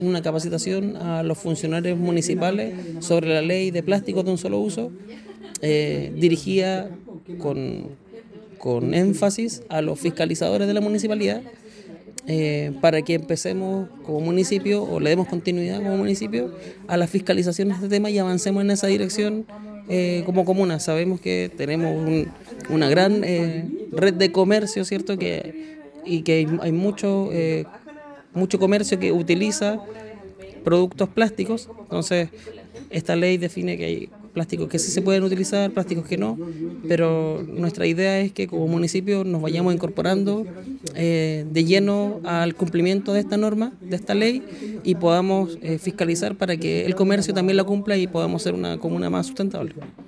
una capacitación a los funcionarios municipales sobre la ley de plásticos de un solo uso, dirigida con énfasis a los fiscalizadores de la municipalidad, para que empecemos como municipio o le demos continuidad como municipio a las fiscalizaciones de este tema y avancemos en esa dirección como comuna. Sabemos que tenemos una gran red de comercio, ¿cierto? Y que hay mucho comercio que utiliza productos plásticos. Entonces, esta ley define que hay plásticos que sí se pueden utilizar, plásticos que no, pero nuestra idea es que como municipio nos vayamos incorporando de lleno al cumplimiento de esta norma, de esta ley, y podamos fiscalizar para que el comercio también la cumpla y podamos ser una comuna más sustentable.